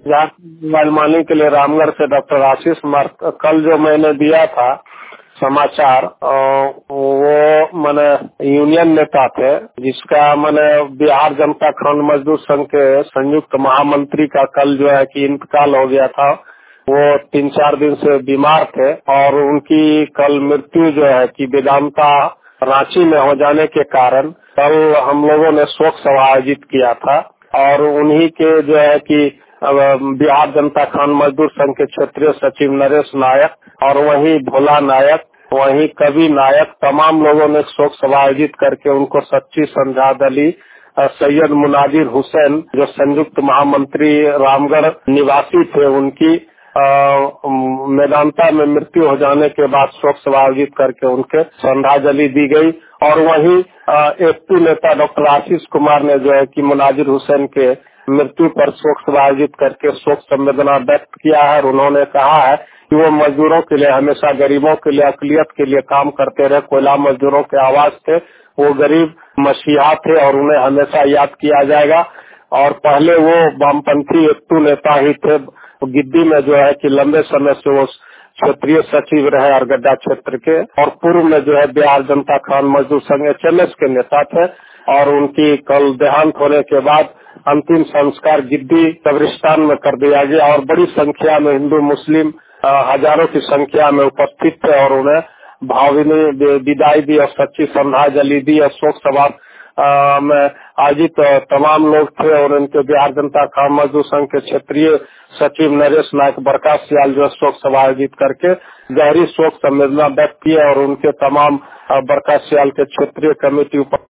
मनमानी के लिए रामगढ़ से डॉक्टर आशीष कल जो मैंने दिया था समाचार, वो मैंने यूनियन नेता थे, जिसका मैंने बिहार जनता खंड मजदूर संघ के संयुक्त महामंत्री का कल जो है कि इंतकाल हो गया था। वो 3-4 दिन से बीमार थे और उनकी कल मृत्यु जो है कि वेदांता रांची में हो जाने के कारण कल हम लोगों ने शोक सभा आयोजित किया था। और उन्हीं के जो है कि बिहार जनता खंड मजदूर संघ के क्षेत्रीय सचिव नरेश नायक और वहीं भोला नायक, वहीं कवि नायक, तमाम लोगों ने शोक सभा आयोजित करके उनको सच्ची श्रद्धांजलि सैयद मुनाजिर हुसैन जो संयुक्त महामंत्री रामगढ़ निवासी थे, उनकी मेदांता में मृत्यु हो जाने के बाद शोक सभा आयोजित करके उनके श्रद्धांजलि दी गई। और वहीं एसपी नेता डॉक्टर आशीष कुमार ने जो है कि मुनाजिर हुसैन के मृत्यु पर शोक सभा आयोजित करके शोक संवेदना व्यक्त किया है। और उन्होंने कहा है कि वो मजदूरों के लिए हमेशा, गरीबों के लिए, अकलियत के लिए काम करते रहे, कोयला मजदूरों के आवाज थे, वो गरीब मसीहा थे और उन्हें हमेशा याद किया जाएगा। और पहले वो वामपंथी एकटू नेता ही थे, गिद्दी में जो है कि लंबे समय से वो क्षेत्रीय सचिव रहे अरगड्डा क्षेत्र के, और पूर्व में जो है बिहार जनता खंड मजदूर संघ एचएमएस के नेता थे। और उनकी कल देहांत होने के बाद अंतिम संस्कार गिद्दी कब्रिस्तान में कर दिया गया और बड़ी संख्या में हिंदू मुस्लिम हजारों की संख्या में उपस्थित थे और उन्हें भावभीनी विदाई दी और सच्ची श्रद्धांजलि दी। और शोक सभा में आयोजित तमाम लोग थे और उनके बिहार जनता खंड मजदूर संघ के क्षेत्रीय सचिव नरेश नायक बरका सियाल जो शोक सभा आयोजित करके गहरी शोक संवेदना व्यक्त किए और उनके तमाम बरका सियाल के क्षेत्रीय कमेटी